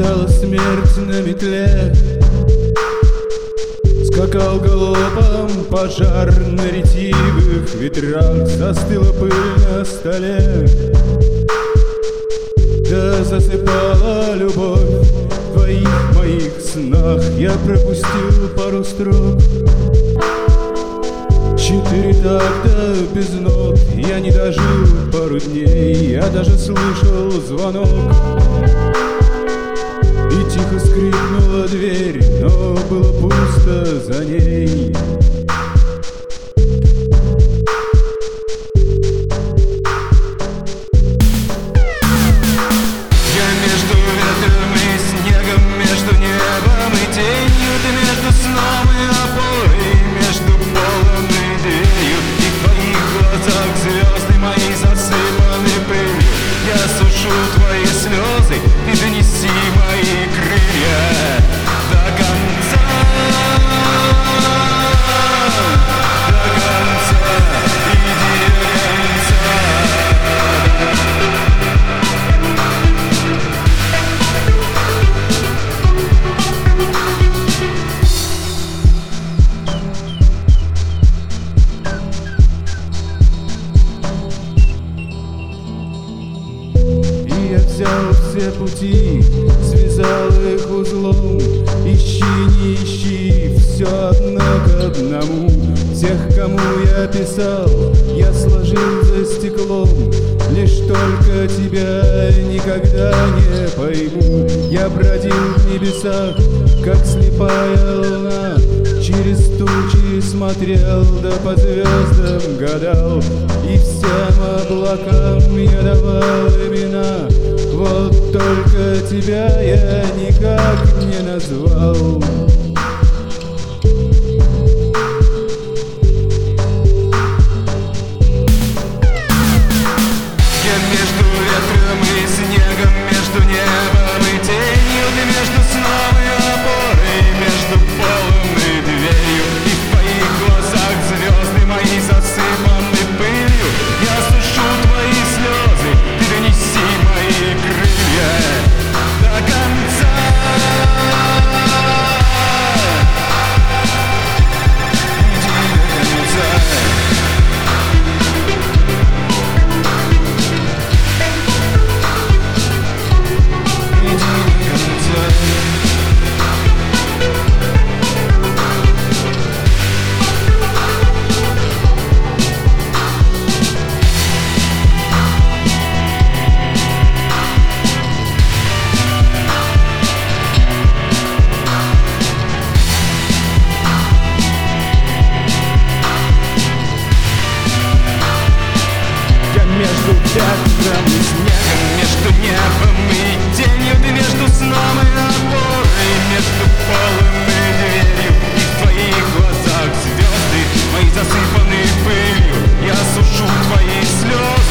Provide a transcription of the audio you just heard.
Летала смерть на метле, скакал галопом пожар на ретивых ветрах, застыла пыль на столе, да засыпала любовь в твоих моих снах. Я пропустил пару строк, 4 такта без нот. Я не дожил пару дней, я даже слышал звонок. И тихо скрипнула дверь, но было пусто за ней. Я между ветром и снегом, между небом и тенью. Ты между сном и опорой, между полом и дверью. И в твоих глазах звезды мои засыпаны пылью. Я сушу твои слезы, и донеси мои крылья до конца, до конца, иди до конца. Я взял все пути, связал их узлом. Ищи, не ищи, все одно к одному. Всех, кому я писал, я сложил за стеклом. Лишь только тебя никогда не пойму. Я бродил в небесах, как слепая луна. Через тучи смотрел, да по звездам гадал. И всем облакам я давал имена. Вот только тебя я никак не назвал. Я между ветром и снегом, между небом и тенью. Ты между сном и опорой, между полом и дверью. И в твоих глазах звезды мои засыпаны пылью. Я сушу твои слезы, ты донеси мои крылья до конца. Иди до конца. Между ветром и снегом, Между небом и тенью. Ты между сном и опорой, между полом и дверью. И в твоих глазах звезды мои засыпаны пылью. Я сушу твои слезы.